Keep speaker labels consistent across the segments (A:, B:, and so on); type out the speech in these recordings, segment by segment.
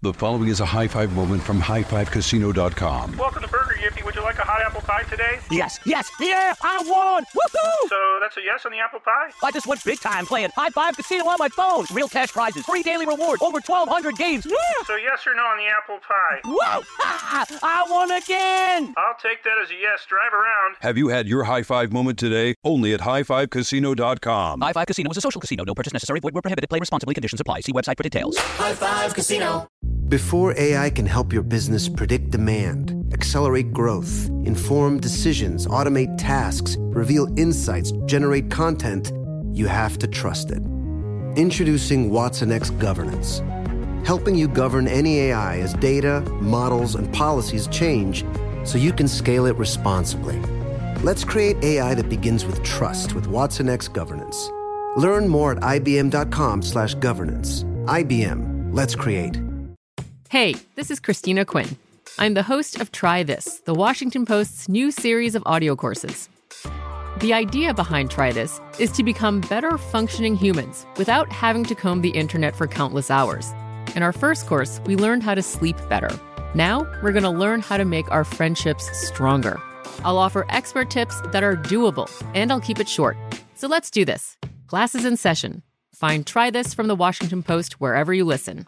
A: The following is a high five moment from highfivecasino.com.
B: Welcome to Burger Yippee. Would you like a hot apple pie today?
C: Yes, yeah, I won! Woohoo!
B: So that's a yes on the apple pie?
C: I just went big time playing High Five Casino on my phone. Real cash prizes, free daily rewards, over 1,200 games. Yeah!
B: So yes or no on the apple pie?
C: Whoa! I won again!
B: I'll take that as a yes. Drive around.
A: Have you had your high five moment today? Only at highfivecasino.com.
C: High Five Casino is a social casino. No purchase necessary. Void where prohibited. Play responsibly. Conditions apply. See website for details.
D: High Five Casino.
E: Before AI can help your business predict demand, accelerate growth, inform decisions, automate tasks, reveal insights, generate content, you have to trust it. Introducing Watson X Governance, helping you govern any AI as data, models, and policies change so you can scale it responsibly. Let's create AI that begins with trust with Watson X Governance. Learn more at ibm.com/governance. IBM. Let's create.
F: Hey, this is Christina Quinn. I'm the host of Try This, the Washington Post's new series of audio courses. The idea behind Try This is to become better functioning humans without having to comb the internet for countless hours. In our first course, we learned how to sleep better. Now, we're going to learn how to make our friendships stronger. I'll offer expert tips that are doable, and I'll keep it short. So let's do this. Class is in session. Find Try This from the Washington Post wherever you listen.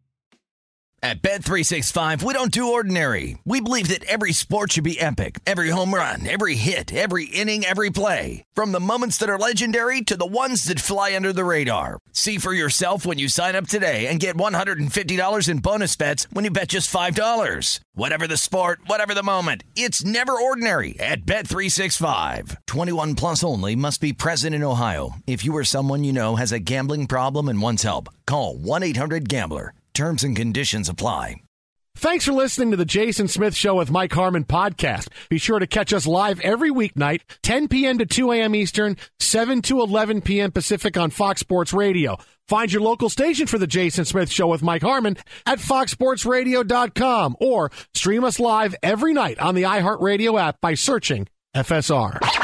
G: At Bet365, we don't do ordinary. We believe that every sport should be epic. Every home run, every hit, every inning, every play. From the moments that are legendary to the ones that fly under the radar. See for yourself when you sign up today and get $150 in bonus bets when you bet just $5. Whatever the sport, whatever the moment, it's never ordinary at Bet365. 21 plus only. Must be present in Ohio. If you or someone you know has a gambling problem and wants help, call 1-800-GAMBLER. Terms and conditions apply.
H: Thanks for listening to the Jason Smith Show with Mike Harmon podcast. Be sure to catch us live every weeknight, 10 p.m. to 2 a.m. Eastern, 7 to 11 p.m. Pacific on Fox Sports Radio. Find your local station for the Jason Smith Show with Mike Harmon at foxsportsradio.com or stream us live every night on the iHeartRadio app by searching FSR.
I: Now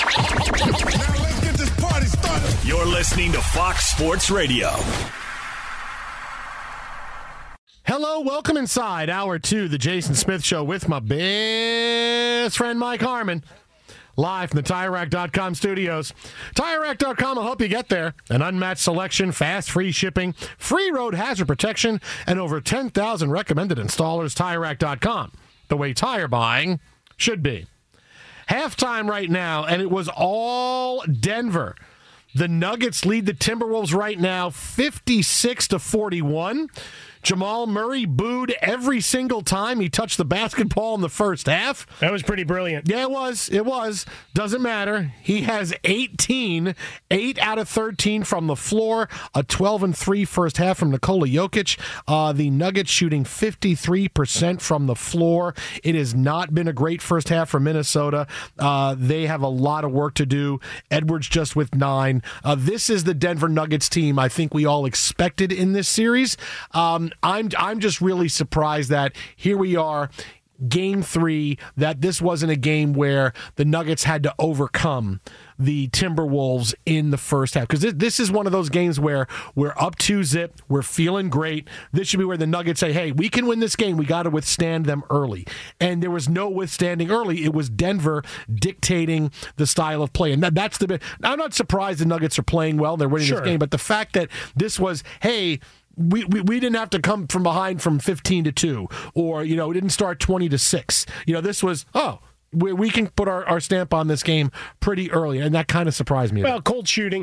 I: let's get this party started.
J: You're listening to Fox Sports Radio.
H: Hello, welcome inside Hour 2, the Jason Smith Show with my best friend Mike Harmon. Live from the TireRack.com studios. TireRack.com will help you get there. An unmatched selection, fast, free shipping, free road hazard protection, and over 10,000 recommended installers. TireRack.com, the way tire buying should be. Halftime right now, and it was all Denver. The Nuggets lead the Timberwolves right now 56-41. Jamal Murray booed every single time he touched the basketball in the first half.
K: That was pretty brilliant.
H: Yeah, it was. It was. Doesn't matter. He has 18, 8 out of 13 from the floor, a 12-3 first half from Nikola Jokic. The Nuggets shooting 53% from the floor. It has not been a great first half for Minnesota. They have a lot of work to do. Edwards just with 9. This is the Denver Nuggets team I think we all expected in this series. I'm just really surprised that here we are, Game 3, that this wasn't a game where the Nuggets had to overcome the Timberwolves in the first half. Because this is one of those games where we're up 2-0, we're feeling great. This should be where the Nuggets say, hey, we can win this game. We got to withstand them early. And there was no withstanding early. It was Denver dictating the style of play. And that's the bit. I'm not surprised the Nuggets are playing well. They're winning this game. But the fact that this was, hey, we didn't have to come from behind from 15-2, or, we didn't start 20-6. This was, we can put our stamp on this game pretty early, and that kind of surprised me.
K: Well, cold shooting,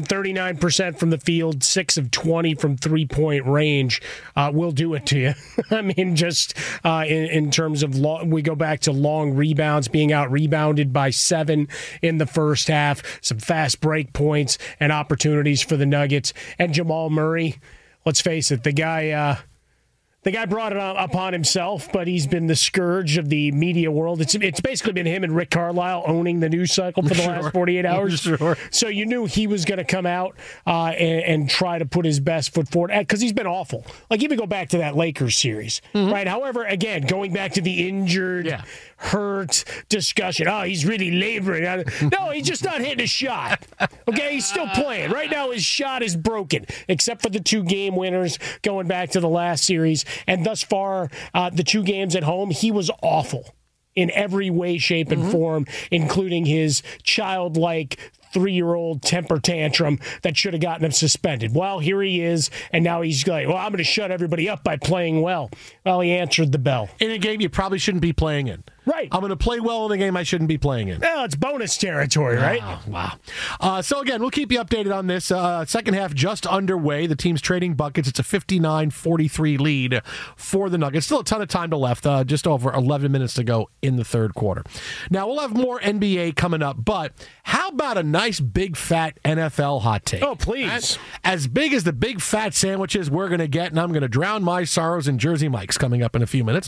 K: 39% from the field, 6 of 20 from three-point range will do it to you. Just in terms of we go back to long rebounds, being out-rebounded by 7 in the first half, some fast break points and opportunities for the Nuggets. And Jamal Murray, let's face it, the guy brought it upon himself, but he's been the scourge of the media world. It's basically been him and Rick Carlisle owning the news cycle for the last 48 hours. Sure. So you knew he was going to come out and try to put his best foot forward, because he's been awful. Like, even go back to that Lakers series, right? However, again, going back to the injured, hurt discussion. Oh, he's really laboring. No, he's just not hitting a shot. Okay, he's still playing. Right now, his shot is broken, except for the 2 game winners going back to the last series. And thus far, the 2 games at home, he was awful in every way, shape, and form, including his childlike 3-year-old temper tantrum that should have gotten him suspended. Well, here he is, and now he's like, well, I'm going to shut everybody up by playing well. Well, he answered the bell.
H: In a game you probably shouldn't be playing in.
K: Right.
H: I'm going to play well in a game I shouldn't be playing in.
K: Well, it's bonus territory, right?
H: Wow. So, again, we'll keep you updated on this. Second half just underway. The team's trading buckets. It's a 59-43 lead for the Nuggets. Still a ton of time to left. Just over 11 minutes to go in the third quarter. Now, we'll have more NBA coming up, but how about a nice big fat NFL hot take?
K: Oh, please.
H: As big as the big fat sandwiches we're going to get, and I'm going to drown my sorrows in Jersey Mike's coming up in a few minutes.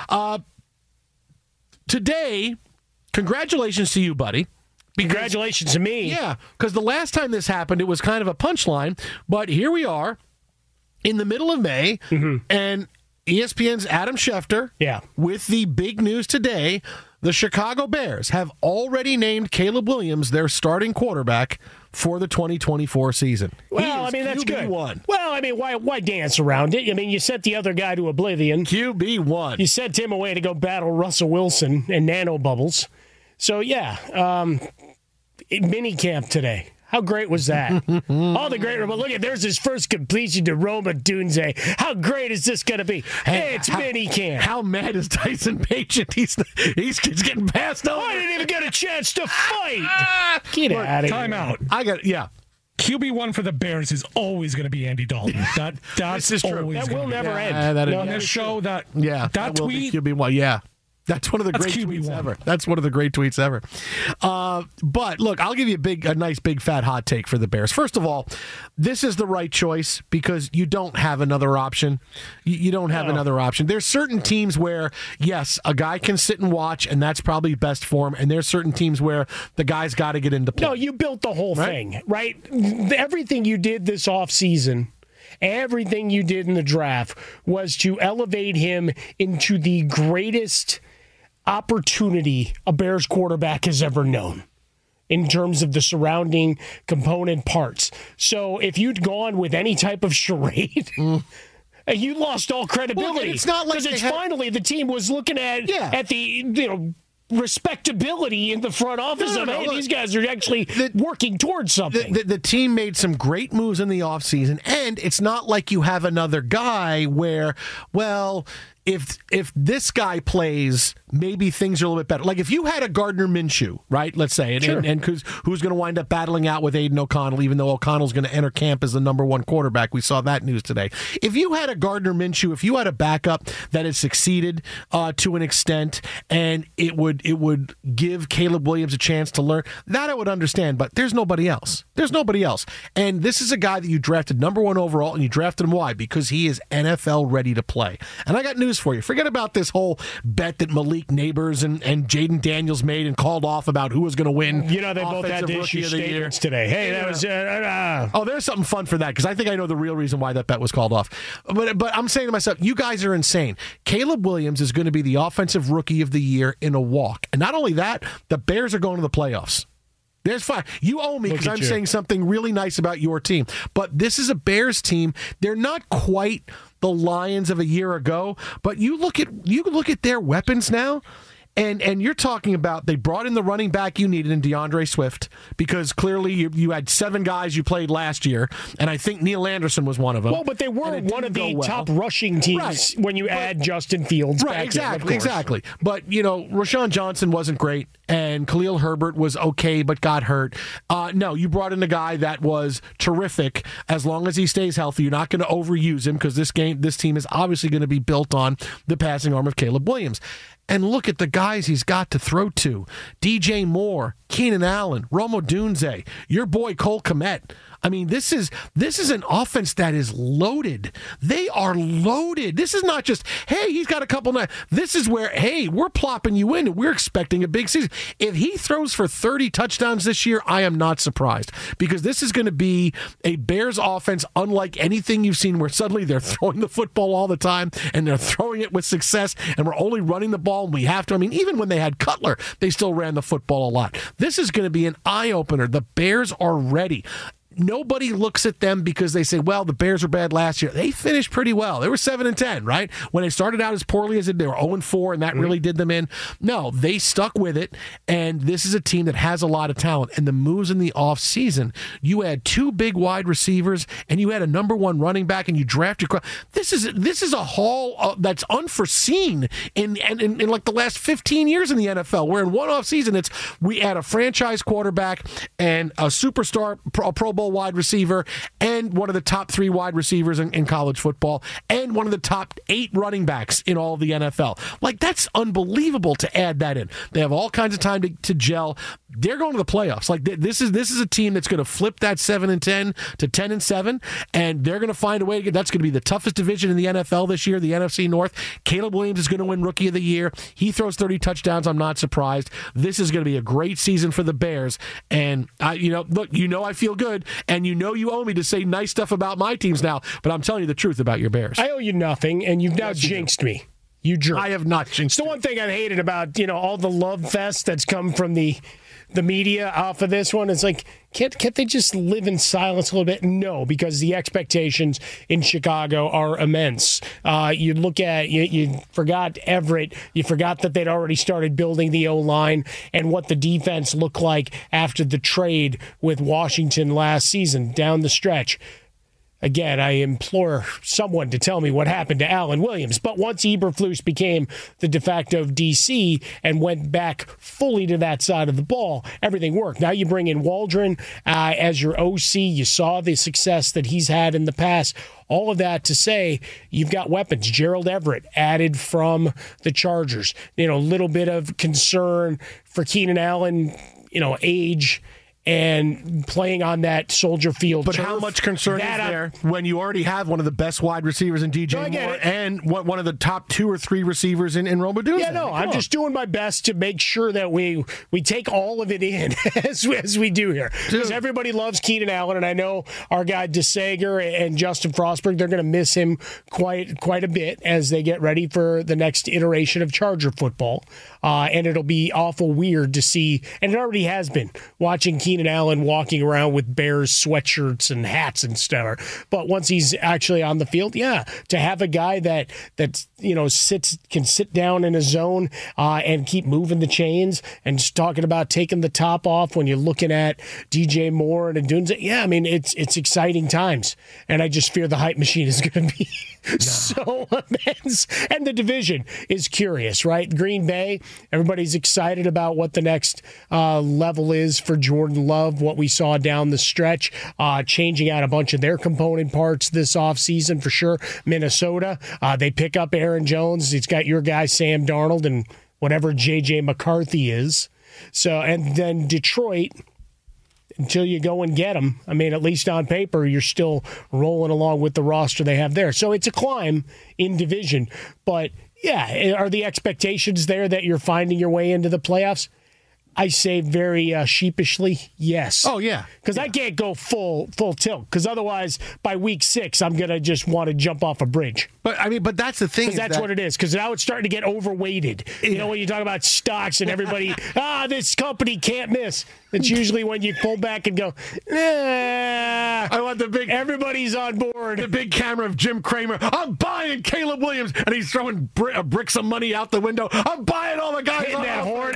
H: Today, congratulations to you, buddy.
K: Congratulations to me.
H: Yeah, because the last time this happened, it was kind of a punchline, but here we are in the middle of May, and ESPN's Adam Schefter, with the big news today, the Chicago Bears have already named Caleb Williams their starting quarterback for the 2024 season.
K: Well, I mean, that's good.
H: QB1.
K: Well, I mean, why dance around it? I mean, you sent the other guy to oblivion.
H: QB1.
K: You sent him away to go battle Russell Wilson and nanobubbles. So, mini camp today. How great was that? All the great, but look at, there's his first completion to Rome Odunze. How great is this going to be? Hey, it's mini camp.
H: How mad is Tyson Bagent? He's getting passed over.
K: I didn't even get a chance to fight. Get out of here.
D: Time out. QB1 for the Bears is always going to be Andy Dalton. That's
H: this is true.
D: always
K: that will never end.
D: On this show, that tweet.
H: QB1, yeah. That's one of the great tweets ever. That's one of the great tweets ever. But look, I'll give you a nice big fat hot take for the Bears. First of all, this is the right choice because you don't have another option. You don't have another option. There's certain teams where, yes, a guy can sit and watch, and that's probably best for him. And there's certain teams where the guy's got to get into play.
K: No, you built the whole thing, right? Everything you did this offseason, everything you did in the draft was to elevate him into the greatest opportunity a Bears quarterback has ever known in terms of the surrounding component parts. So if you'd gone with any type of charade, you lost all credibility.
H: Well, it's not like
K: finally the team was looking at the respectability in the front office these guys are actually working towards something.
H: The team made some great moves in the offseason, and it's not like you have another guy where, well, if this guy plays, maybe things are a little bit better. Like if you had a Gardner Minshew, right, let's say, and who's going to wind up battling out with Aiden O'Connell, even though O'Connell's going to enter camp as the number one quarterback. We saw that news today. If you had a Gardner Minshew, if you had a backup that had succeeded to an extent, and it would give Caleb Williams a chance to learn, that I would understand, but there's nobody else. There's nobody else. And this is a guy that you drafted number one overall, and you drafted him. Why? Because he is NFL ready to play. And I got news for you. Forget about this whole bet that Malik Neighbors and Jaden Daniels made and called off about who was going to win.
K: You know, they both had to issue statements today. Hey, that was...
H: Oh, there's something fun for that, because I think I know the real reason why that bet was called off. But I'm saying to myself, you guys are insane. Caleb Williams is going to be the offensive rookie of the year in a walk. And not only that, the Bears are going to the playoffs. There's fine. You owe me because I'm saying something really nice about your team. But this is a Bears team. They're not quite the Lions of a year ago, but you look at their weapons now. And you're talking about they brought in the running back you needed in DeAndre Swift, because clearly you had 7 guys you played last year, and I think Neil Anderson was one of them.
K: Well, but they were one of the top rushing teams when you add Justin Fields back in,
H: exactly. But, Rashawn Johnson wasn't great, and Khalil Herbert was okay but got hurt. No, you brought in a guy that was terrific. As long as he stays healthy, you're not going to overuse him, because this team is obviously going to be built on the passing arm of Caleb Williams. And look at the guys he's got to throw to. DJ Moore, Keenan Allen, Rome Odunze, your boy Cole Kmet. I mean, this is an offense that is loaded. They are loaded. This is not just, hey, he's got a couple nights. This is where, hey, we're plopping you in and we're expecting a big season. If he throws for 30 touchdowns this year, I am not surprised, because this is going to be a Bears offense unlike anything you've seen, where suddenly they're throwing the football all the time and they're throwing it with success, and we're only running the ball and we have to. I mean, even when they had Cutler, they still ran the football a lot. This is going to be an eye-opener. The Bears are ready. nobody looks at them because they say, well, the Bears were bad last year. They finished pretty well. They were 7-10, right? When they started out as poorly as they were 0-4, and that really did them in. No, they stuck with it, and this is a team that has a lot of talent. And the moves in the offseason, you had 2 big wide receivers, and you had a number 1 running back, and you draft your... This is a haul that's unforeseen in like the last 15 years in the NFL, where in one offseason, we add a franchise quarterback and a superstar Pro Bowl wide receiver and one of the top 3 wide receivers in college football and one of the top 8 running backs in all of the NFL. Like, that's unbelievable to add that in. They have all kinds of time to gel. They're going to the playoffs. Like, this is a team that's going to flip that 7-10 to 10-7, and they're going to find a way to get. That's going to be the toughest division in the NFL this year, the NFC North. Caleb Williams is going to win Rookie of the Year. He throws 30 touchdowns. I'm not surprised. This is going to be a great season for the Bears. And look, I feel good, and you owe me to say nice stuff about my teams now. But I'm telling you the truth about your Bears.
K: I owe you nothing, and you've now jinxed me. You jerk.
H: I have not jinxed.
K: It's the one thing I've hated about all the love fest that's come from the media off of this one. It's like, can't they just live in silence a little bit? No, because the expectations in Chicago are immense. You look at, you forgot Everett. You forgot that they'd already started building the O-line and what the defense looked like after the trade with Washington last season down the stretch. Again, I implore someone to tell me what happened to Alan Williams. But once Eberflus became the de facto DC and went back fully to that side of the ball, everything worked. Now you bring in Waldron as your OC. You saw the success that he's had in the past. All of that to say, you've got weapons. Gerald Everett added from the Chargers. A little bit of concern for Keenan Allen, age and playing on that Soldier Field.
H: But how much concern is there when you already have one of the best wide receivers in DJ Moore and one of the top 2 or 3 receivers in Rome Odunze?
K: Yeah, no, I'm just doing my best to make sure that we take all of it in as we do here. Because everybody loves Keenan Allen, and I know our guy DeSager and Justin Frostberg, they're going to miss him quite a bit as they get ready for the next iteration of Charger football. And it'll be awful weird to see, and it already has been, watching Keenan Allen walking around with Bears sweatshirts and hats and stuff. But once he's actually on the field, to have a guy that can sit down in a zone and keep moving the chains and just talking about taking the top off when you're looking at DJ Moore and Odunze. Yeah, I mean, it's exciting times. And I just fear the hype machine is going to be so immense. And the division is curious, right? Green Bay, everybody's excited about what the next level is for Jordan Love, what we saw down the stretch, changing out a bunch of their component parts this offseason for sure. Minnesota, they pick up Aaron Jones. It's got your guy Sam Darnold and whatever J.J. McCarthy is. So, and then Detroit, until you go and get them, I mean, at least on paper, you're still rolling along with the roster they have there. So it's a climb in division. But, yeah, are the expectations there that you're finding your way into the playoffs? I say very sheepishly, yes.
H: Oh, yeah.
K: Because I can't go full tilt. Because otherwise, by week 6, I'm going to just want to jump off a bridge.
H: But that's the thing.
K: Because that's what it is. Because now it's starting to get overweighted. Yeah. When you talk about stocks and everybody, this company can't miss. It's usually when you pull back and go, I want everybody's on board.
H: The big camera of Jim Cramer. I'm buying Caleb Williams. And he's throwing bricks of money out the window. I'm buying all the guys.
K: Hitting that horn.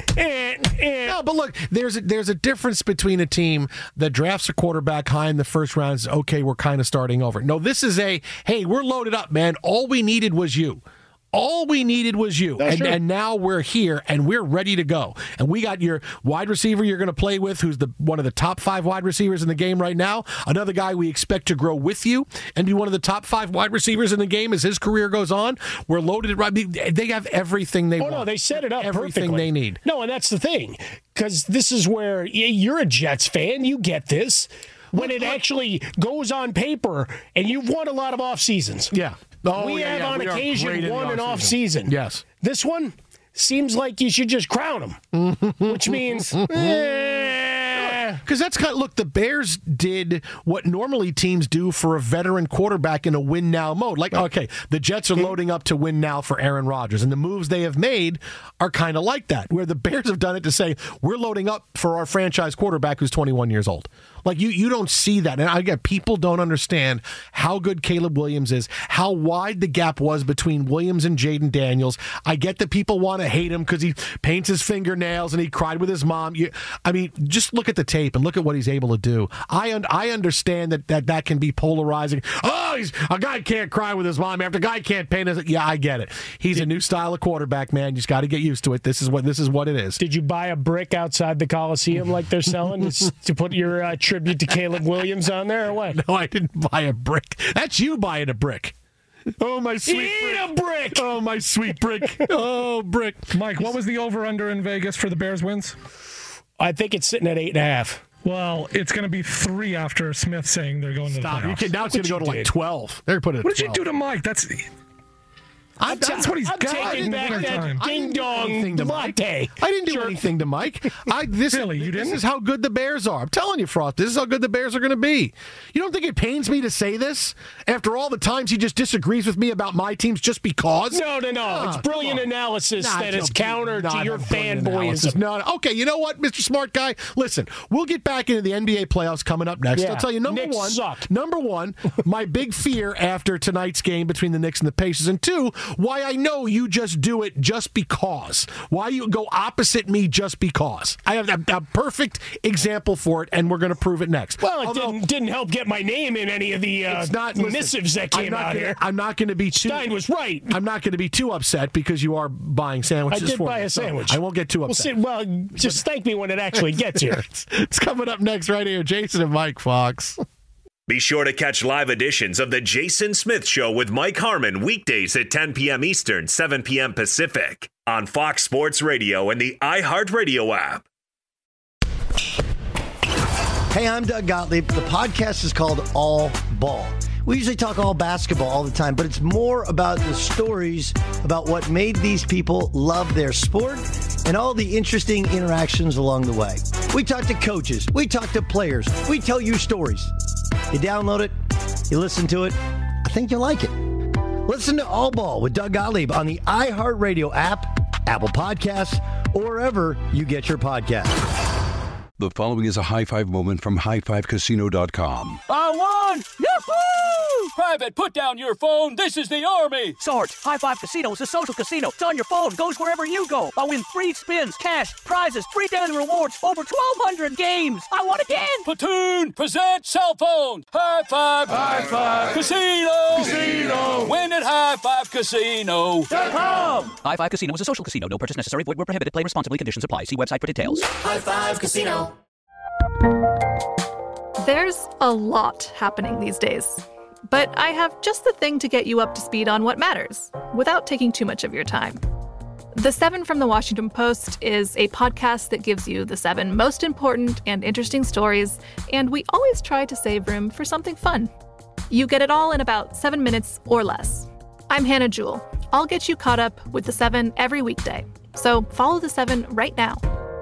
H: No, but look, there's a difference between a team that drafts a quarterback high in the first round and says, okay, we're kind of starting over. No, this is hey, we're loaded up, man. All we needed was you. All we needed was you. And now we're here, and we're ready to go. And we got your wide receiver you're going to play with, who's one of the top 5 wide receivers in the game right now. Another guy we expect to grow with you and be one of the top 5 wide receivers in the game as his career goes on. We're loaded. They have everything they want.
K: No, they set it up
H: everything
K: perfectly.
H: They need.
K: No, and that's the thing. Because this is where you're a Jets fan. You get this. When it actually goes on paper, and you've won a lot of off seasons.
H: Yeah.
K: We have on occasion won an off season.
H: Yes.
K: This one seems like you should just crown them, which means
H: because that's kind of, look, the Bears did what normally teams do for a veteran quarterback in a win now mode. Like, okay, the Jets are loading up to win now for Aaron Rodgers, and the moves they have made are kind of like that, where the Bears have done it to say, we're loading up for our franchise quarterback who's 21 years old. Like, you don't see that. And again, people don't understand how good Caleb Williams is, how wide the gap was between Williams and Jaden Daniels. I get that people want to hate him because he paints his fingernails and he cried with his mom. Just look at the tape and look at what he's able to do. I understand that can be polarizing. Oh, a guy can't cry with his mom after a guy can't paint his... Yeah, I get it. He's a new style of quarterback, man. You just got to get used to it. This is what it is.
K: Did you buy a brick outside the Coliseum like they're selling to put your tribute to Caleb Williams on there, or what?
H: No, I didn't buy a brick. That's you buying a brick. Oh, my sweet
K: brick. Eat a brick!
H: Oh, my sweet brick. Oh, brick.
D: Mike, what was the over-under in Vegas for the Bears wins?
K: I think it's sitting at 8.5.
D: Well, it's going to be 3 after Smith saying they're going to the playoffs.
H: Now it's going to go to like 12. They're putting it.
D: What did you do to Mike? That's what he's got.
K: Taking back that ding-dong latte.
H: I didn't do anything to Mike.
D: Really, you didn't?
H: This is how good the Bears are. I'm telling you, Frost, this is how good the Bears are going to be. You don't think it pains me to say this after all the times he just disagrees with me about my teams just because?
K: No. It's brilliant analysis that is counter to your fanboyism.
H: No. Okay, you know what, Mr. Smart Guy? Listen, we'll get back into the NBA playoffs coming up next.
K: Yeah.
H: I'll tell you, number one, my big fear after tonight's game between the Knicks and the Pacers, and 2, why I know you just do it just because. Why you go opposite me just because. I have a perfect example for it, and we're going to prove it next.
K: Well, it didn't help get my name in any of the missives that came out here.
H: I'm not going to be too...
K: Stein was right.
H: I'm not going to be too upset because you are buying sandwiches for me.
K: I did buy a sandwich.
H: I won't get too upset.
K: Well, just thank me when it actually gets here.
H: It's coming up next right here. Jason and Mike Fox.
J: Be sure to catch live editions of The Jason Smith Show with Mike Harmon weekdays at 10 p.m. Eastern, 7 p.m. Pacific on Fox Sports Radio and the iHeartRadio app.
L: Hey, I'm Doug Gottlieb. The podcast is called All Ball. We usually talk all basketball all the time, but it's more about the stories about what made these people love their sport and all the interesting interactions along the way. We talk to coaches. We talk to players. We tell you stories. You download it. You listen to it. I think you'll like it. Listen to All Ball with Doug Gottlieb on the iHeartRadio app, Apple Podcasts, or wherever you get your podcasts.
A: The following is a high five moment from highfivecasino.com.
C: I won! Yahoo!
M: Private, put down your phone. This is the Army.
C: Sarge, High Five Casino is a social casino. It's on your phone. Goes wherever you go. I win free spins, cash, prizes, free daily rewards, over 1,200 games. I won again.
M: Platoon, present cell phone. High Five.
I: High Five.
M: Casino. Win at highfivecasino.com.
C: High Five Casino is a social casino. No purchase necessary. Void where prohibited. Play responsibly. Conditions apply. See website for details.
N: High Five Casino.
O: There's a lot happening these days, but I have just the thing to get you up to speed on what matters without taking too much of your time. The 7 from the Washington Post is a podcast that gives you the 7 most important and interesting stories, and we always try to save room for something fun. You get it all in about 7 minutes or less. I'm Hannah Jewell. I'll get you caught up with the 7 every weekday, so follow the 7 right now.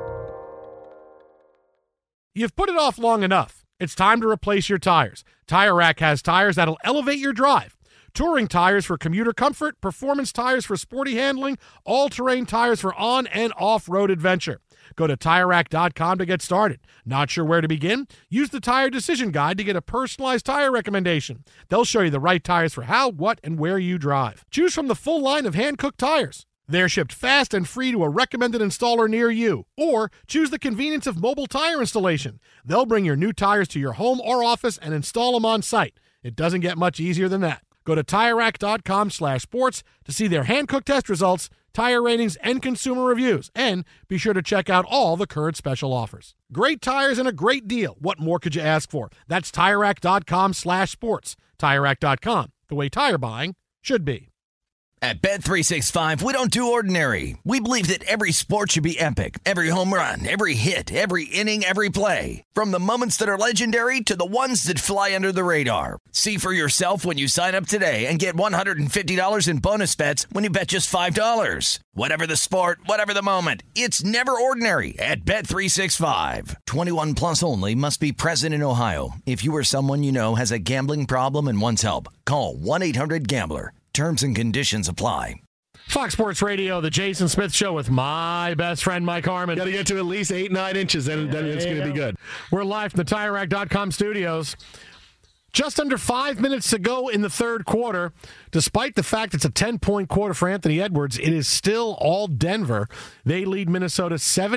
H: You've put it off long enough. It's time to replace your tires. Tire Rack has tires that'll elevate your drive. Touring tires for commuter comfort, performance tires for sporty handling, all-terrain tires for on- and off-road adventure. Go to TireRack.com to get started. Not sure where to begin? Use the Tire Decision Guide to get a personalized tire recommendation. They'll show you the right tires for how, what, and where you drive. Choose from the full line of hand-cooked tires. They're shipped fast and free to a recommended installer near you. Or choose the convenience of mobile tire installation. They'll bring your new tires to your home or office and install them on site. It doesn't get much easier than that. Go to TireRack.com/sports to see their hand-cooked test results, tire ratings, and consumer reviews. And be sure to check out all the current special offers. Great tires and a great deal. What more could you ask for? That's TireRack.com/sports. TireRack.com, the way tire buying should be.
G: At Bet365, we don't do ordinary. We believe that every sport should be epic. Every home run, every hit, every inning, every play. From the moments that are legendary to the ones that fly under the radar. See for yourself when you sign up today and get $150 in bonus bets when you bet just $5. Whatever the sport, whatever the moment, it's never ordinary at Bet365. 21 plus only. Must be present in Ohio. If you or someone you know has a gambling problem and wants help, call 1-800-GAMBLER. Terms and conditions apply.
H: Fox Sports Radio, the Jason Smith Show with my best friend, Mike Harmon.
N: Got to get to at least 8-9 inches, then it's going to be good.
H: We're live from the TireRack.com studios. Just under 5 minutes to go in the third quarter. Despite the fact it's a 10-point quarter for Anthony Edwards, it is still all Denver. They lead Minnesota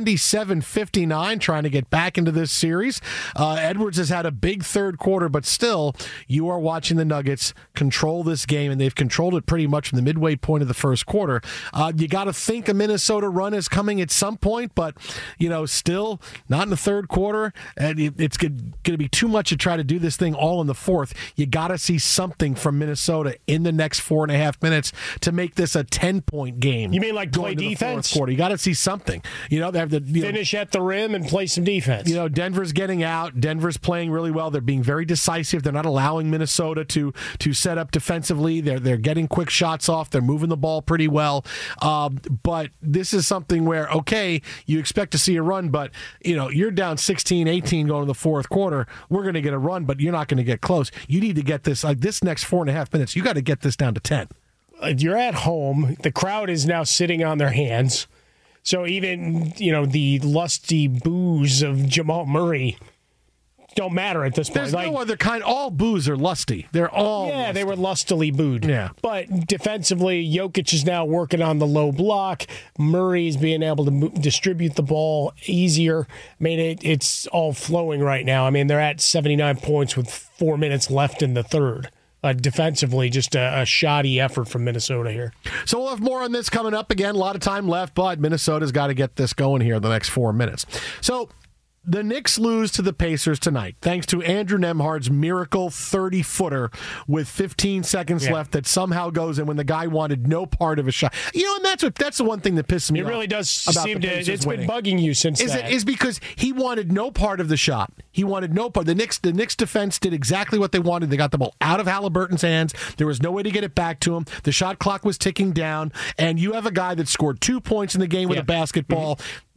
H: 77-59, trying to get back into this series. Edwards has had a big third quarter, but still, you are watching the Nuggets control this game, and they've controlled it pretty much from the midway point of the first quarter. You got to think a Minnesota run is coming at some point, but, still not in the third quarter. And it's going to be too much to try to do this thing all in the fourth. You got to see something from Minnesota in the next 4.5 minutes to make this a 10-point game.
K: You mean like play defense?
H: You got to see something. They have to
K: finish at the rim and play some defense.
H: Denver's getting out. Denver's playing really well. They're being very decisive. They're not allowing Minnesota to set up defensively. They're getting quick shots off. They're moving the ball pretty well. But this is something where, okay, you expect to see a run, but you're down 16-18 going to the fourth quarter. We're going to get a run, but you're not going to get close. You need to get this this next 4.5 minutes. You got to get this down to 10.
K: You're at home. The crowd is now sitting on their hands. So even, the lusty boos of Jamal Murray don't matter at this point.
H: There's no other kind. All boos are lusty. They're all lusty.
K: They were lustily booed.
H: Yeah.
K: But defensively, Jokic is now working on the low block. Murray's being able to distribute the ball easier. I mean, it's all flowing right now. I mean, they're at 79 points with 4 minutes left in the third. Defensively, just a shoddy effort from Minnesota here.
H: So we'll have more on this coming up. Again, a lot of time left, but Minnesota's got to get this going here in the next 4 minutes. So the Knicks lose to the Pacers tonight, thanks to Andrew Nembhard's miracle 30-footer with 15 seconds left that somehow goes in when the guy wanted no part of a shot. And that's the one thing that pisses me off.
K: It really does
H: about
K: seem
H: the
K: to.
H: Pacers
K: It's
H: winning.
K: been bugging you since that.
H: Is because he wanted no part of the shot. He wanted no part. The Knicks defense did exactly what they wanted. They got the ball out of Halliburton's hands. There was no way to get it back to him. The shot clock was ticking down, and you have a guy that scored 2 points in the game with a basketball.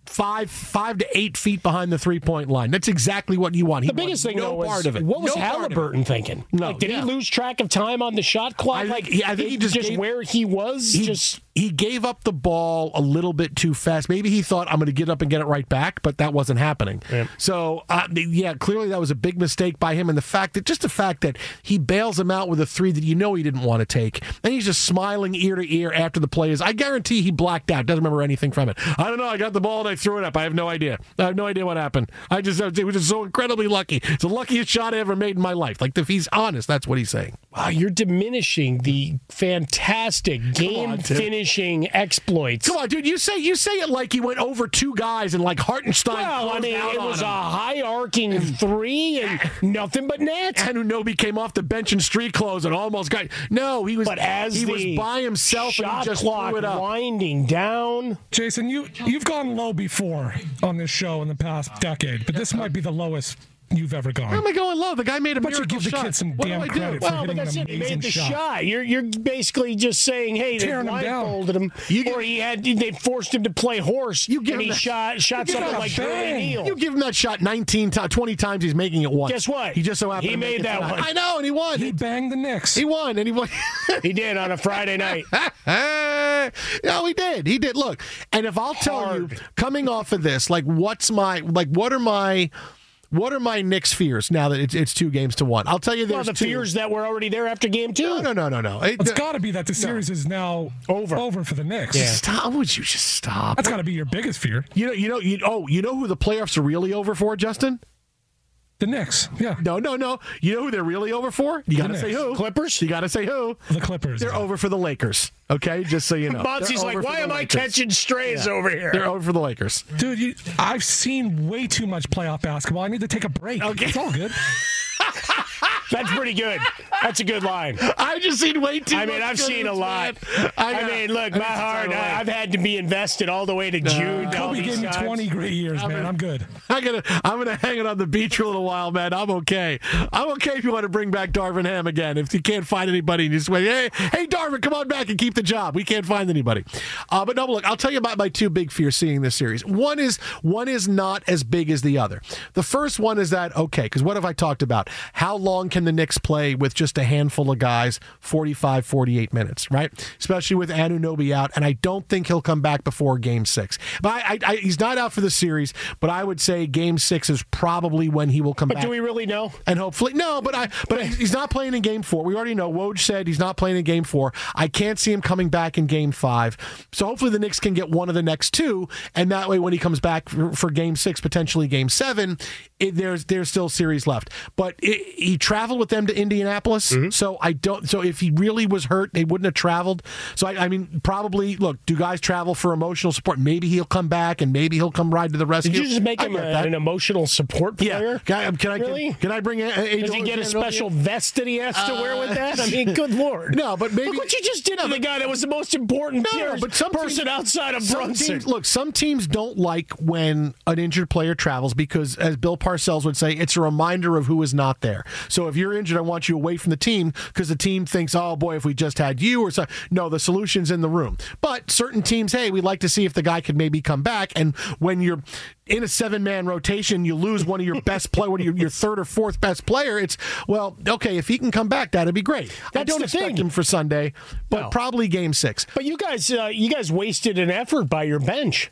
H: 5 to 8 feet behind the 3-point line. That's exactly what you want.
K: The biggest thing, though, was
H: part of it.
K: What was
H: No part of it.
K: Halliburton thinking?
H: No,
K: did he lose track of time on the shot clock?
H: I think he just gave,
K: where he was.
H: He gave up the ball a little bit too fast. Maybe he thought, I'm going to get up and get it right back, but that wasn't happening. Yeah. So, clearly that was a big mistake by him. And the fact that he bails him out with a three that he didn't want to take. And he's just smiling ear to ear after the play is. I guarantee he blacked out. Doesn't remember anything from it. I don't know. I got the ball and I threw it up. I have no idea. I have no idea what happened. It was just so incredibly lucky. It's the luckiest shot I ever made in my life. Like, if he's honest, that's what he's saying.
K: Wow, you're diminishing the fantastic game-finishing exploits.
H: Come on, dude. You say it like he went over two guys and like Hartenstein.
K: Well, it was a high-arcing three and nothing but net.
H: And Unobi came off the bench in street clothes and almost got. No, he was.
K: But as
H: he
K: the
H: was by himself and he just
K: clock
H: threw it up.
K: winding down.
D: Jason, you've gone low before on this show in the past decade, but this might be the lowest you've ever gone.
H: How am I going low? The guy made a miracle
D: give the
H: shot.
D: kid some
H: What
D: damn
H: do I do?
D: credit.
K: Well, but that's it. He made the shot. You're basically just saying, hey, they blindfolded him, or they forced him to play horse, and he shot something like Billy Neal.
H: You give him that shot 20 times, he's making it once.
K: Guess what?
H: He just so happened
K: he
H: to make
K: made
H: it
K: that
H: tonight.
K: one.
H: I know, and he won.
D: He banged the Knicks.
H: He won, and he won.
K: He did on a Friday night.
H: No, he did. He did. Look, and if I'll tell you, coming off of this, what are my Knicks fears now that it's 2-1? I'll tell you there's
K: the fears that were already there after game 2.
H: No.
D: It's got to be that the series is now over for the Knicks.
H: Yeah. Stop! Would you just stop?
D: That's got to be your biggest fear.
H: You know who the playoffs are really over for, Justin?
D: The Knicks. Yeah.
H: No. You know who they're really over for? You got to say who?
K: Clippers?
H: You got to say who?
D: The Clippers.
H: They're over for the Lakers. Okay, just so you know.
K: Bonzi's like, why am I catching strays over here?
H: They're over for the Lakers.
D: Dude, I've seen way too much playoff basketball. I need to take a break. Okay. It's all good.
K: That's pretty good. That's a good line.
H: I've just seen way too much.
K: I've seen a lot.
H: Man.
K: Look, my heart, I've had to be invested all the way to June.
D: Kobe gave me 20 great years, man. I'm good.
H: I'm gonna hang it on the beach for a little while, man. I'm okay. I'm okay if you want to bring back Darvin Ham again. If you can't find anybody, you just wait. Hey, Darvin, come on back and keep the job. We can't find anybody. But no, look, I'll tell you about my two big fears seeing this series. One is not as big as the other. The first one is that, okay, because what have I talked about? How long can can the Knicks play with just a handful of guys 45, 48 minutes, right? Especially with Anunoby out, and I don't think he'll come back before Game 6. But he's not out for the series, but I would say Game 6 is probably when he will come back.
K: But do we really know?
H: And hopefully, no, but he's not playing in Game 4. We already know. Woj said he's not playing in Game 4. I can't see him coming back in Game 5. So hopefully the Knicks can get one of the next two, and that way when he comes back for Game 6, potentially Game 7, there's still series left. But he traveled with them to Indianapolis, so if he really was hurt, they wouldn't have traveled. So I mean, probably, look, do guys travel for emotional support? Maybe he'll come back and maybe he'll come ride to the rescue.
K: Did you just make him an emotional support player?
H: Yeah. Can I bring
K: Does he get a special vest that he has to wear with that? I mean, good Lord.
H: No, but maybe.
K: Look what you just did to the guy that was the most important person outside of Brunson.
H: Some teams don't like when an injured player travels because, as Bill Parcells would say, it's a reminder of who is not there. So if you're injured, I want you away from the team because the team thinks, oh boy, if we just had you or something. No, the solution's in the room. But certain teams, hey, we'd like to see if the guy could maybe come back. And when you're in a 7-man rotation, you lose one of your best play, one of your third or fourth best player. It's, well, okay, if he can come back, that'd be great. I don't expect him for Sunday, but probably Game 6.
K: But you guys wasted an effort by your bench.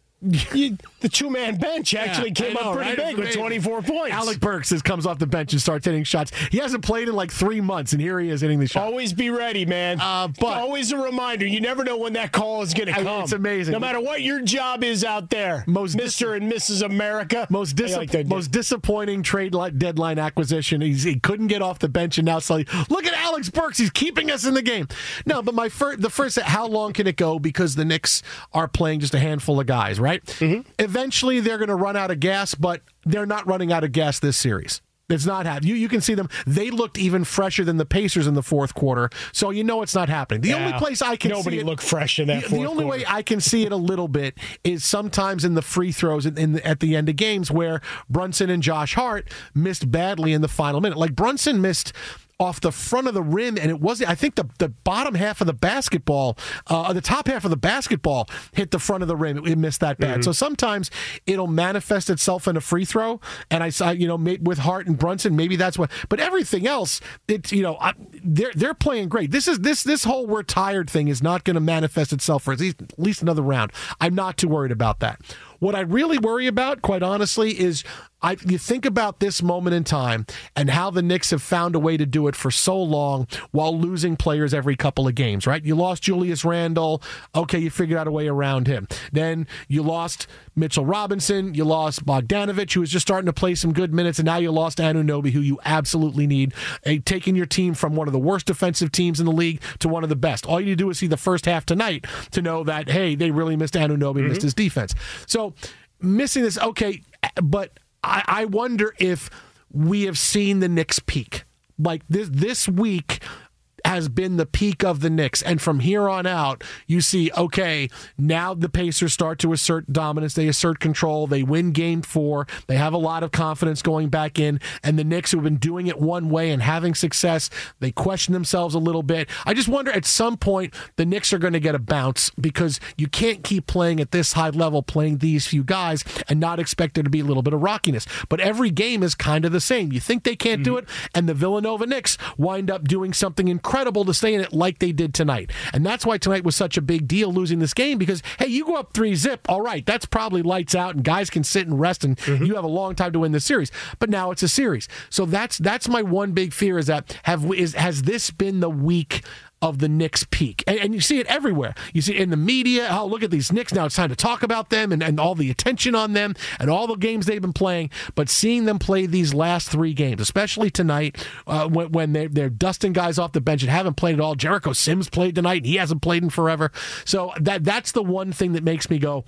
K: The two-man bench actually came up pretty big with 24 points.
H: Alec Burks comes off the bench and starts hitting shots. He hasn't played in like 3 months, and here he is hitting the shot.
K: Always be ready, man.
H: But
K: always a reminder. You never know when that call is going to come.
H: It's amazing.
K: No matter what your job is out there, Mr. and Mrs. America.
H: Most disappointing trade deadline acquisition. He couldn't get off the bench, and now suddenly, look at Alex Burks. He's keeping us in the game. No, but the first, how long can it go? Because the Knicks are playing just a handful of guys, right? Mm-hmm. Eventually, they're going to run out of gas, but they're not running out of gas this series. It's not happening. You can see them. They looked even fresher than the Pacers in the fourth quarter, so you know it's not happening. The only place I can
K: nobody
H: see it,
K: looked fresh in that fourth quarter.
H: The only way I can see it a little bit is sometimes in the free throws at the end of games where Brunson and Josh Hart missed badly in the final minute. Like Brunson missed off the front of the rim, and it wasn't, I think the bottom half of the basketball, the top half of the basketball hit the front of the rim. It missed that bad. Mm-hmm. So sometimes it'll manifest itself in a free throw, and I saw, with Hart and Brunson, maybe that's what, but everything else, it's, they're playing great. This whole we're tired thing is not going to manifest itself for at least another round. I'm not too worried about that. What I really worry about, quite honestly, is you think about this moment in time and how the Knicks have found a way to do it for so long while losing players every couple of games, right? You lost Julius Randle. Okay, you figured out a way around him. Then you lost Mitchell Robinson. You lost Bogdanovich, who was just starting to play some good minutes, and now you lost Anunoby, who you absolutely need. Taking your team from one of the worst defensive teams in the league to one of the best. All you need to do is see the first half tonight to know that, hey, they really missed Anunoby, missed his defense. So missing this, okay, but I wonder if we have seen the Knicks peak. Like this week has been the peak of the Knicks. And from here on out, you see, okay, now the Pacers start to assert dominance. They assert control. They win Game 4. They have a lot of confidence going back in. And the Knicks, who have been doing it one way and having success, they question themselves a little bit. I just wonder at some point the Knicks are going to get a bounce because you can't keep playing at this high level, playing these few guys, and not expect there to be a little bit of rockiness. But every game is kind of the same. You think they can't do it, and the Villanova Knicks wind up doing something incredible to stay in it like they did tonight. And that's why tonight was such a big deal losing this game, because, hey, you go up 3-0, all right, that's probably lights out and guys can sit and rest and you have a long time to win the series. But now it's a series. So that's my one big fear is that has this been the week of the Knicks peak? And you see it everywhere. You see it in the media. Oh, look at these Knicks. Now it's time to talk about them and all the attention on them and all the games they've been playing. But seeing them play these last 3 games, especially tonight, when they're dusting guys off the bench and haven't played at all. Jericho Sims played tonight, and he hasn't played in forever. So that's the one thing that makes me go,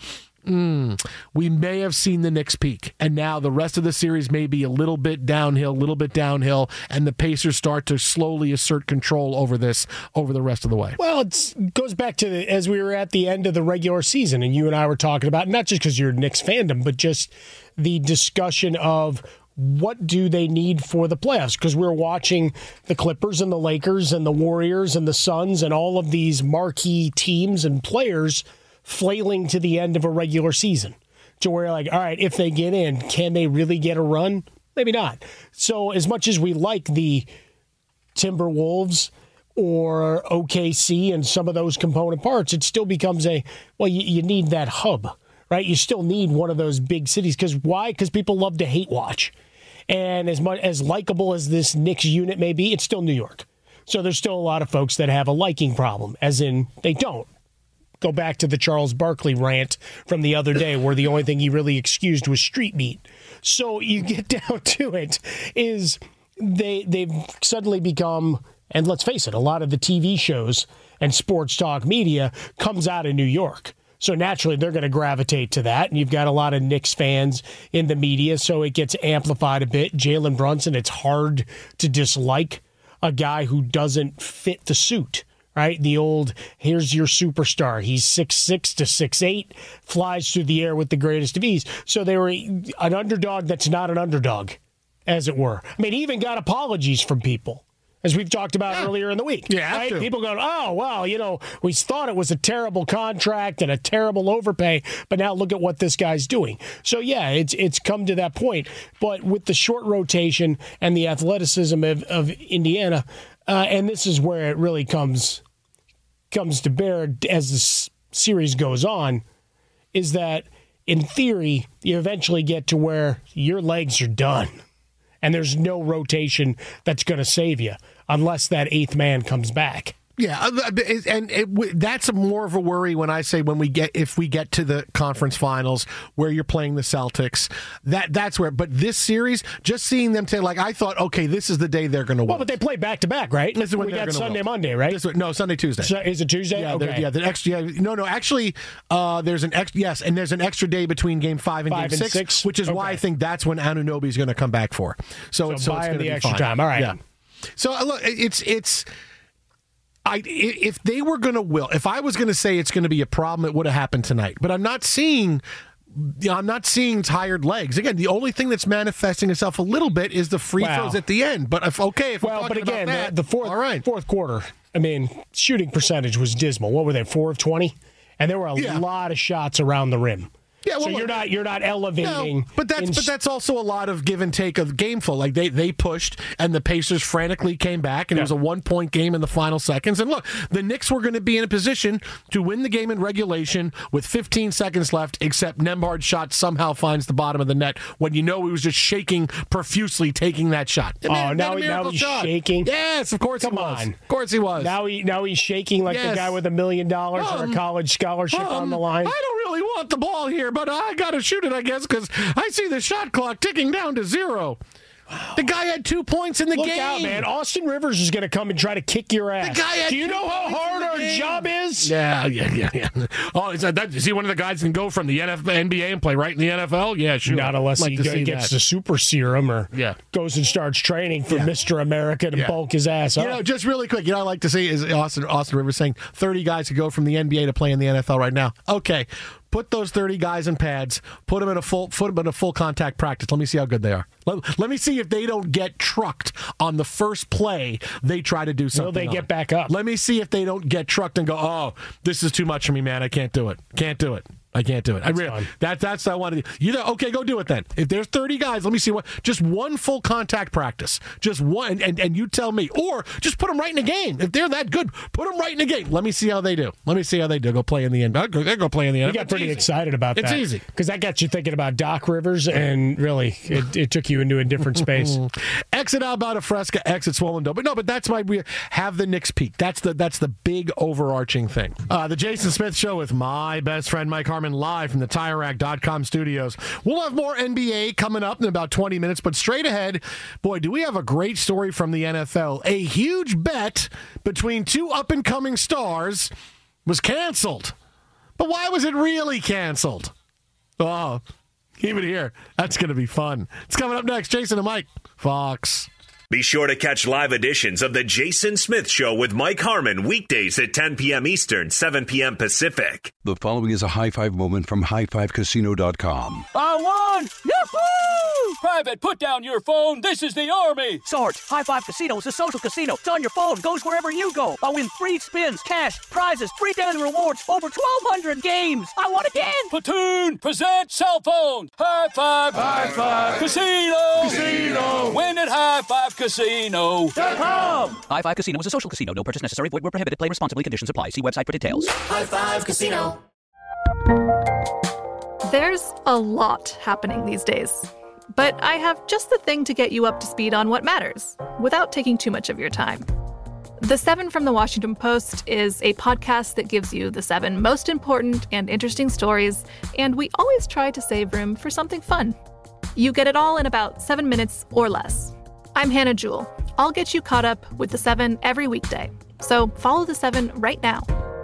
H: we may have seen the Knicks peak, and now the rest of the series may be a little bit downhill, and the Pacers start to slowly assert control over the rest of the way.
K: Well, it goes back to as we were at the end of the regular season, and you and I were talking about, not just because you're Knicks fandom, but just the discussion of what do they need for the playoffs? Because we're watching the Clippers and the Lakers and the Warriors and the Suns and all of these marquee teams and players flailing to the end of a regular season to where, like, all right, if they get in, can they really get a run? Maybe not. So as much as we like the Timberwolves or OKC and some of those component parts, it still becomes you need that hub, right? You still need one of those big cities. Because why? Because people love to hate watch. And as much as likable as this Knicks unit may be, it's still New York. So there's still a lot of folks that have a liking problem, as in they don't. Go back to the Charles Barkley rant from the other day where the only thing he really excused was street meat. So you get down to it is they've suddenly become, and let's face it, a lot of the TV shows and sports talk media comes out of New York. So naturally, they're going to gravitate to that. And you've got a lot of Knicks fans in the media, so it gets amplified a bit. Jalen Brunson, it's hard to dislike a guy who doesn't fit the suit, right? The old, here's your superstar. He's 6'6" to 6'8", flies through the air with the greatest of ease. So they were an underdog that's not an underdog, as it were. I mean, he even got apologies from people, as we've talked about earlier in the week.
H: Yeah,
K: right? People going, oh, well, we thought it was a terrible contract and a terrible overpay, but now look at what this guy's doing. So, yeah, it's come to that point. But with the short rotation and the athleticism of Indiana, and this is where it really comes to bear as the series goes on, is that, in theory, you eventually get to where your legs are done. And there's no rotation that's going to save you unless that eighth man comes back.
H: Yeah, and that's more of a worry when I say if we get to the conference finals where you're playing the Celtics. That's where. But this series, just seeing them say, like, I thought, okay, this is the day they're going to win.
K: Well, but they play back to back, right?
H: This is when
K: we
H: got
K: Sunday, Monday, right?
H: Sunday, Tuesday.
K: So, is it Tuesday?
H: Yeah,
K: okay.
H: The extra. No. Actually, there's an extra day between Game 5 and Game 6, which is why I think that's when Anunoby's going to come back for. So it's going to be
K: extra
H: fine.
K: time. All right.
H: Yeah. So look, it's. If they were going to if I was going to say it's going to be a problem, it would have happened tonight. But I'm not seeing tired legs. Again, the only thing that's manifesting itself a little bit is the free throws at the end. But
K: the fourth quarter, I mean, shooting percentage was dismal. What were they, 4 of 20? And there were a lot of shots around the rim. Yeah, well, so you're not elevating.
H: No, but that's also a lot of give and take of game flow. Like they pushed, and the Pacers frantically came back, and it was a 1-point game in the final seconds. And look, the Knicks were going to be in a position to win the game in regulation with 15 seconds left, except Nembhard's shot somehow finds the bottom of the net when he was just shaking profusely taking that shot.
K: Now he's shaking.
H: Yes, of course he was. Of course he was.
K: Now he's shaking like the guy with $1 million or a college scholarship on the line.
H: I don't really want the ball here, but I got to shoot it, I guess, because I see the shot clock ticking down to 0. Wow. The guy had 2 points in the game.
K: Look out, man. Austin Rivers is going to come and try to kick your ass. Do you know how hard our job is?
H: Yeah. Oh, is he one of the guys that can go from the NBA and play right in the NFL? Yeah, sure.
K: Not unless he gets the super serum or goes and starts training for Mr. America to bulk his ass up.
H: Just really quick, I like to see is Austin Rivers saying 30 guys could go from the NBA to play in the NFL right now. Okay. Put those 30 guys in pads. Put them in a full contact practice. Let me see how good they are. Let me see if they don't get trucked on the first play. They try to do something.
K: Will they get back up?
H: Let me see if they don't get trucked and go, oh, this is too much for me, man. I can't do it. I can't do it. That's what I want to do. Okay, go do it then. If there's 30 guys, let me see just one full contact practice. Just one, and you tell me. Or just put them right in a game. If they're that good, put them right in a game. Let me see how they do. Go play in the NBA. They go play in the NBA.
K: You got pretty excited about that.
H: It's easy.
K: Because that got you thinking about Doc Rivers, and really, it took you into a different space.
H: Exit Alberta Fresca, exit Swollen Dome. But that's why we have the Knicks peak. That's the big overarching thing. The Jason Smith Show with my best friend, Mike Harmon, live from the TireRack.com studios. We'll have more NBA coming up in about 20 minutes, but straight ahead, boy, do we have a great story from the NFL. A huge bet between two up-and-coming stars was canceled. But why was it really canceled? Oh, keep it here. That's going to be fun. It's coming up next. Jason and Mike, Fox.
J: Be sure to catch live editions of The Jason Smith Show with Mike Harmon weekdays at 10 p.m. Eastern, 7 p.m. Pacific.
A: The following is a high five moment from highfivecasino.com.
M: I won! Yahoo! Private, put down your phone. This is the Army.
C: Sarge, High Five Casino is a social casino. It's on your phone, goes wherever you go. I win free spins, cash, prizes, free daily rewards, over 1,200 games. I won again.
M: Platoon, present cell phone. High Five.
I: High Five.
M: Casino.
I: Casino.
M: Win at highfivecasino.com.
C: High Five Casino is a social casino. No purchase necessary. Void where prohibited. Play responsibly. Conditions apply. See website for details.
P: High Five Casino.
O: There's a lot happening these days. But I have just the thing to get you up to speed on what matters, without taking too much of your time. The 7 from the Washington Post is a podcast that gives you the 7 most important and interesting stories, and we always try to save room for something fun. You get it all in about 7 minutes or less. I'm Hannah Jewell. I'll get you caught up with the 7 every weekday. So follow the 7 right now.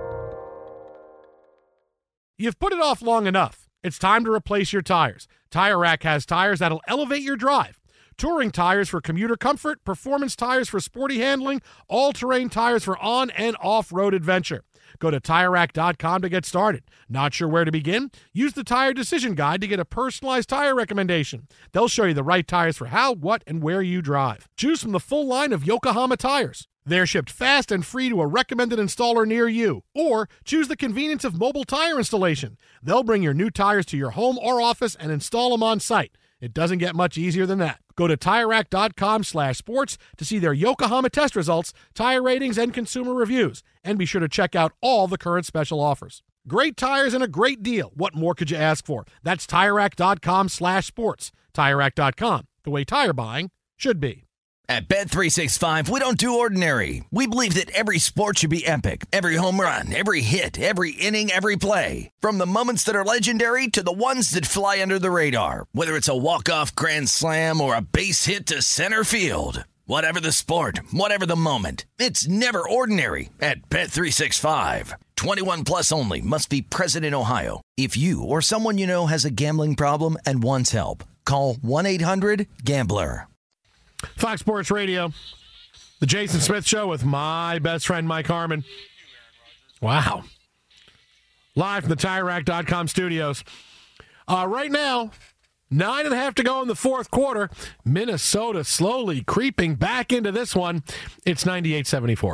H: You've put it off long enough. It's time to replace your tires. Tire Rack has tires that'll elevate your drive. Touring tires for commuter comfort, performance tires for sporty handling, all-terrain tires for on- and off-road adventure. Go to TireRack.com to get started. Not sure where to begin? Use the Tire Decision Guide to get a personalized tire recommendation. They'll show you the right tires for how, what, and where you drive. Choose from the full line of Yokohama tires. They're shipped fast and free to a recommended installer near you. Or choose the convenience of mobile tire installation. They'll bring your new tires to your home or office and install them on site. It doesn't get much easier than that. Go to TireRack.com/sports to see their Yokohama test results, tire ratings, and consumer reviews. And be sure to check out all the current special offers. Great tires and a great deal. What more could you ask for? That's TireRack.com/sports. TireRack.com, the way tire buying should be.
G: At Bet365, we don't do ordinary. We believe that every sport should be epic. Every home run, every hit, every inning, every play. From the moments that are legendary to the ones that fly under the radar. Whether it's a walk-off grand slam or a base hit to center field. Whatever the sport, whatever the moment. It's never ordinary at Bet365. 21 plus only. Must be present in Ohio. If you or someone you know has a gambling problem and wants help, call 1-800-GAMBLER.
H: Fox Sports Radio, the Jason Smith Show with my best friend Mike Harmon. Wow. Live from the TireRack.com studios. Right now, 9.5 to go in the fourth quarter. Minnesota slowly creeping back into this one. It's 98-74.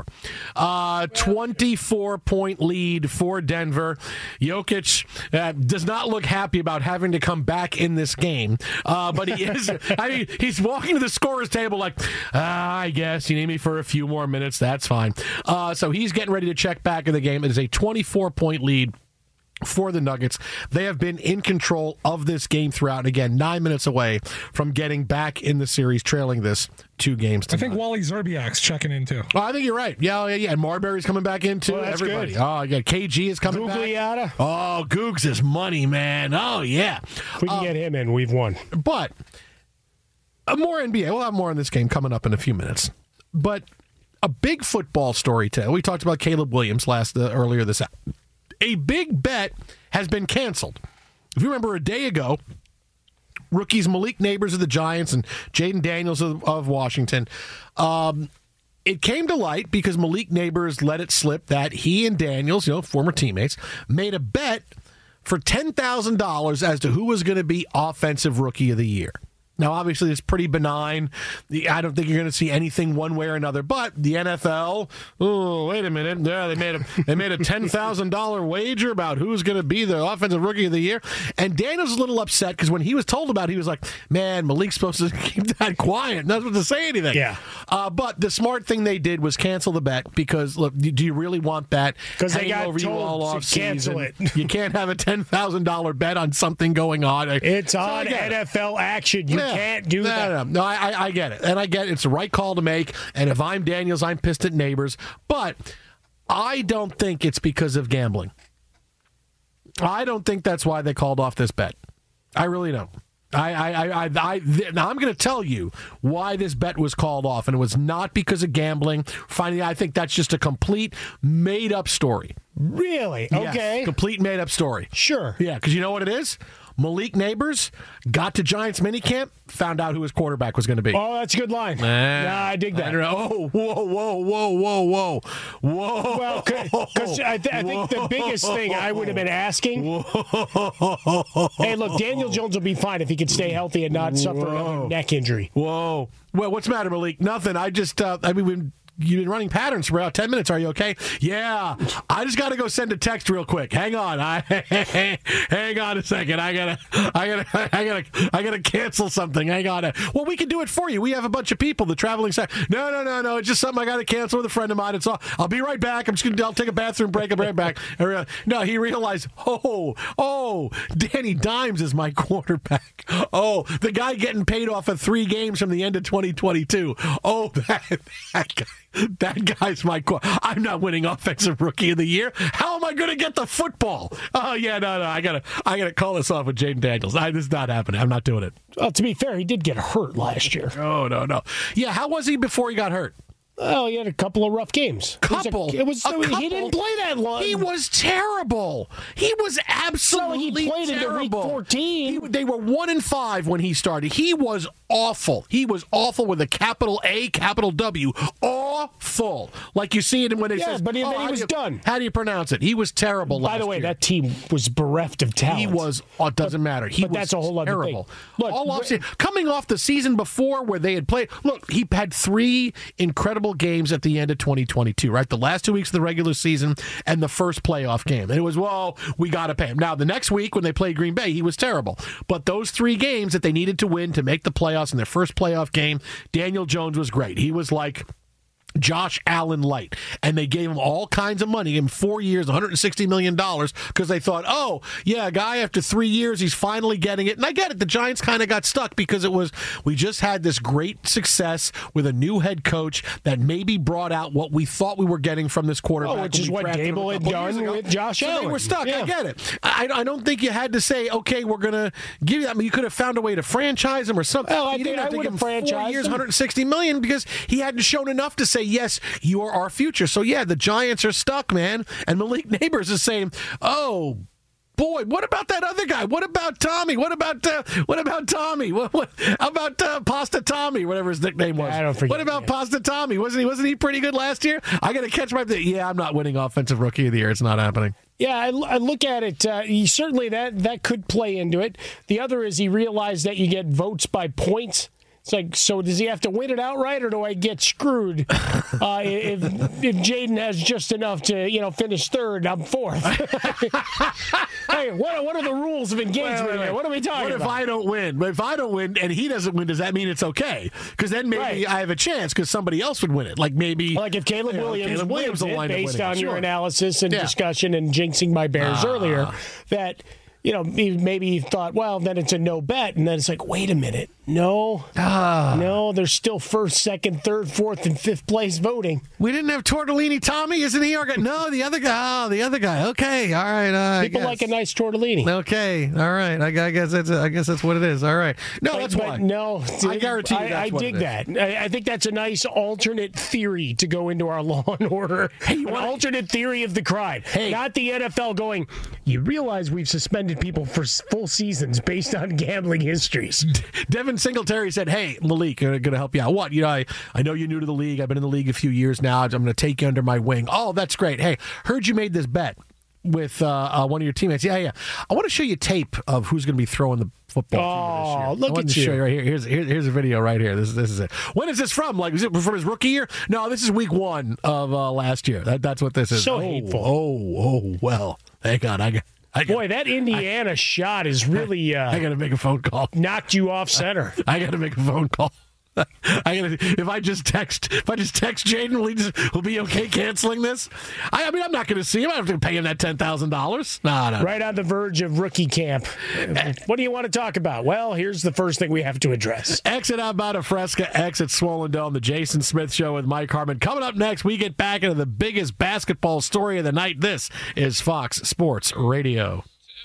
H: 24-point lead for Denver. Jokic does not look happy about having to come back in this game. But he is. I mean, he's walking to the scorer's table like, I guess you need me for a few more minutes. That's fine. So he's getting ready to check back in the game. It is a 24-point lead for the Nuggets. They have been in control of this game throughout. And again, 9 minutes away from getting back in the series, trailing this 2 games tonight.
D: I think Wally Zerbiak's checking in too.
H: Oh, I think you're right. Yeah. And Marbury's coming back in too.
K: Oh, that's
H: everybody.
K: Good.
H: Oh, yeah. KG is coming
K: Gugliotta.
H: back. Oh, Googs is money, man. Oh, yeah.
K: If we can get him in, we've won.
H: But more NBA. We'll have more on this game coming up in a few minutes. But a big football story today. We talked about Caleb Williams earlier this hour. A big bet has been canceled. If you remember a day ago, rookies Malik Neighbors of the Giants and Jaden Daniels of Washington, it came to light because Malik Neighbors let it slip that he and Daniels, former teammates, made a bet for $10,000 as to who was going to be Offensive Rookie of the Year. Now, obviously, it's pretty benign. I don't think you're going to see anything one way or another. But the NFL, wait a minute. Yeah, they made a $10,000 wager about who's going to be the Offensive Rookie of the Year. And Daniel's a little upset because when he was told about it, he was like, man, Malik's supposed to keep that quiet. Not supposed to say anything.
K: Yeah.
H: But the smart thing they did was cancel the bet because, look, do you really want that?
K: Because they got
H: over
K: told
H: you all off
K: to cancel
H: season?
K: it.
H: You can't have a $10,000 bet on something going on.
K: It's on NFL action. You can't do that.
H: No, I get it. And I get it. It's the right call to make. And if I'm Daniels, I'm pissed at Neighbors. But I don't think it's because of gambling. I don't think that's why they called off this bet. I really don't. Now I'm going to tell you why this bet was called off, and it was not because of gambling. Finally, I think that's just a complete made-up story.
K: Really?
H: Yes,
K: okay.
H: Complete made-up story.
K: Sure.
H: Yeah, because you know what it is? Malik Neighbors got to Giants minicamp, found out who his quarterback was going to be.
K: Oh, that's a good line. I dig that.
H: Oh, whoa.
K: Well, because I think the biggest thing I would have been asking, hey, look, Daniel Jones will be fine if he can stay healthy and not suffer another neck injury.
H: Whoa. Well, what's the matter, Malik? Nothing. I just, you've been running patterns for about 10 minutes. Are you okay? Yeah. I just got to go send a text real quick. Hang on. Hang on a second. I gotta cancel something. Hang on. Well, we can do it for you. We have a bunch of people. The traveling side. No. It's just something I got to cancel with a friend of mine. It's all. I'll be right back. I'll take a bathroom break. I'll be right back. No, he realized. Oh, Danny Dimes is my quarterback. Oh, the guy getting paid off of 3 games from the end of 2022. Oh, that guy. That guy's my core. I'm not winning Offensive Rookie of the Year. How am I going to get the football? Oh yeah, no. I gotta call this off with Jaden Daniels. This is not happening. I'm not doing it.
K: Well, to be fair, he did get hurt last year.
H: Oh no. Yeah, how was he before he got hurt?
K: Oh, he had a couple of rough games.
H: He
K: didn't play that long.
H: He was terrible. He was absolutely
K: he played
H: terrible.
K: Into week 14.
H: They were 1-5 when he started. He was awful. He was awful with a capital A, capital W. Awful. Like you see it when they say,
K: but then he was done.
H: How do you pronounce it? He was terrible last year.
K: By the way, that team was bereft of talent.
H: He was, it doesn't matter. He was
K: that's a whole other
H: terrible.
K: Thing. Look,
H: coming off the season before where they had played, look, he had 3 incredible games at the end of 2022, right? The last 2 weeks of the regular season and the first playoff game. And it was, we got to pay him. Now, the next week when they played Green Bay, he was terrible. But those 3 games that they needed to win to make the playoffs in their first playoff game, Daniel Jones was great. He was like Josh Allen light, and they gave him all kinds of money in 4 years, $160 million, because they thought, a guy after 3 years, he's finally getting it. And I get it. The Giants kind of got stuck because we just had this great success with a new head coach that maybe brought out what we thought we were getting from this quarterback.
K: Which is what Gable had done with Josh Allen.
H: They were stuck. Yeah. I get it. I don't think you had to say, okay, we're going to give you that. I mean, you could have found a way to franchise him or something.
K: You didn't have to give him 4
H: years, $160 million, because he hadn't shown enough to say, yes, you are our future. So, yeah, the Giants are stuck, man. And Malik Neighbors is saying, oh, boy, what about that other guy? What about Tommy? What about Tommy? How about Pasta Tommy, whatever his nickname was?
K: I don't forget.
H: What about Pasta Tommy? Wasn't he pretty good last year? I got to catch my... Yeah, I'm not winning Offensive Rookie of the Year. It's not happening.
K: Yeah, I look at it. Certainly that could play into it. The other is he realized that you get votes by points. It's like, so does he have to win it outright, or do I get screwed if Jaden has just enough to finish third? I'm fourth. Hey, what are the rules of engagement here? What are we talking about?
H: What if I don't win? But if I don't win and he doesn't win, does that mean it's okay? Because then maybe I have a chance because somebody else would win it. Like if
K: Caleb Williams wins it, based on your analysis and discussion and jinxing my Bears earlier, that. Maybe he thought, well, then it's a no bet. And then it's like, wait a minute. No, there's still first, second, third, fourth, and fifth place voting.
H: We didn't have Tortellini Tommy, isn't he? No, the other guy. Oh, the other guy. Okay, all right.
K: People like a nice tortellini.
H: Okay, all right. I guess that's what it is. All right. No, that's why.
K: No,
H: I guarantee you that's what
K: I dig that. I think that's a nice alternate theory to go into our Law and Order. Hey, an alternate theory of the crime. Hey. Not the NFL going, you realize we've suspended people for full seasons based on gambling histories.
H: Devin Singletary said, hey, Malik, I'm going to help you out. What? I know you're new to the league. I've been in the league a few years now. I'm going to take you under my wing. Oh, that's great. Hey, heard you made this bet with one of your teammates. Yeah. I want to show you tape of who's going to be throwing the football this year.
K: Look at you.
H: Show you right here. Here's a video right here. This is it. When is this from? Like, is it from his rookie year? No, this is week 1 of last year. That's what this is.
K: So hateful.
H: Oh, well. Thank God.
K: Boy, that Indiana shot is really...
H: I got to make a phone call.
K: Knocked you off center.
H: I got to make a phone call. If I just text Jaden, will be okay canceling this? I mean, I'm not going to see him. I have to pay him that $10,000. No.
K: Right on the verge of rookie camp. What do you want to talk about? Well, here's the first thing we have to address.
H: Exit Alberta Fresca, exit Swollen Dome, the Jason Smith Show with Mike Harmon. Coming up next, we get back into the biggest basketball story of the night. This is Fox Sports Radio.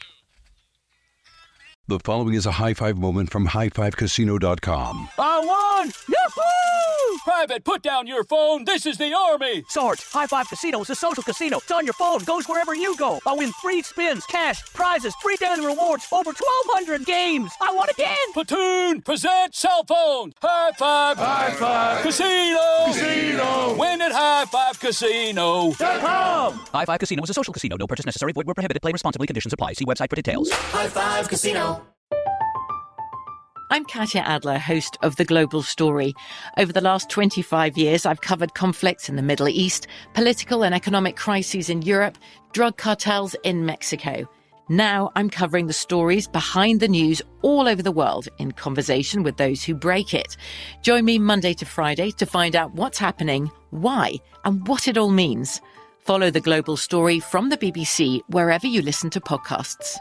A: The following is a high five moment from highfivecasino.com.
C: I won! Yahoo!
M: Private, put down your phone. This is the Army.
C: Sarge, High Five Casino is a social casino. It's on your phone, goes wherever you go. I win free spins, cash, prizes, free daily rewards, over 1,200 games. I won again.
M: Platoon, present cell phone. High Five.
I: High Five.
M: Casino.
I: Casino.
M: Win at highfivecasino.com.
C: High Five Casino is a social casino. No purchase necessary. Void where prohibited. Play responsibly. Conditions apply. See website for details.
P: High Five Casino.
Q: I'm Katya Adler, host of The Global Story. Over the last 25 years, I've covered conflicts in the Middle East, political and economic crises in Europe, drug cartels in Mexico. Now I'm covering the stories behind the news all over the world in conversation with those who break it. Join me Monday to Friday to find out what's happening, why, and what it all means. Follow The Global Story from the BBC wherever you listen to podcasts.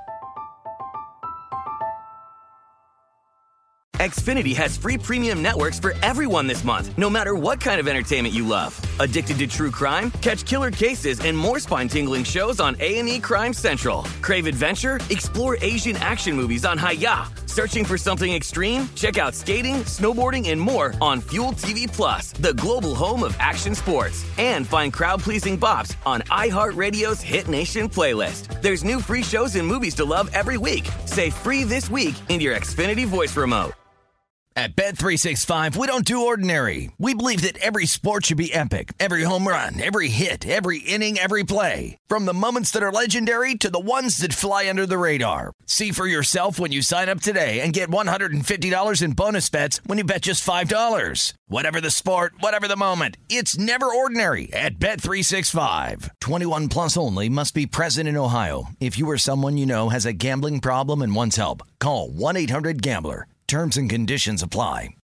R: Xfinity has free premium networks for everyone this month, no matter what kind of entertainment you love. Addicted to true crime? Catch killer cases and more spine-tingling shows on A&E Crime Central. Crave adventure? Explore Asian action movies on Hi-Ya. Searching for something extreme? Check out skating, snowboarding, and more on Fuel TV Plus, the global home of action sports. And find crowd-pleasing bops on iHeartRadio's Hit Nation playlist. There's new free shows and movies to love every week. Say free this week in your Xfinity voice remote.
G: At Bet365, we don't do ordinary. We believe that every sport should be epic. Every home run, every hit, every inning, every play. From the moments that are legendary to the ones that fly under the radar. See for yourself when you sign up today and get $150 in bonus bets when you bet just $5. Whatever the sport, whatever the moment, it's never ordinary at Bet365. 21 plus only. Must be present in Ohio. If you or someone you know has a gambling problem and wants help, call 1-800-GAMBLER. Terms and conditions apply.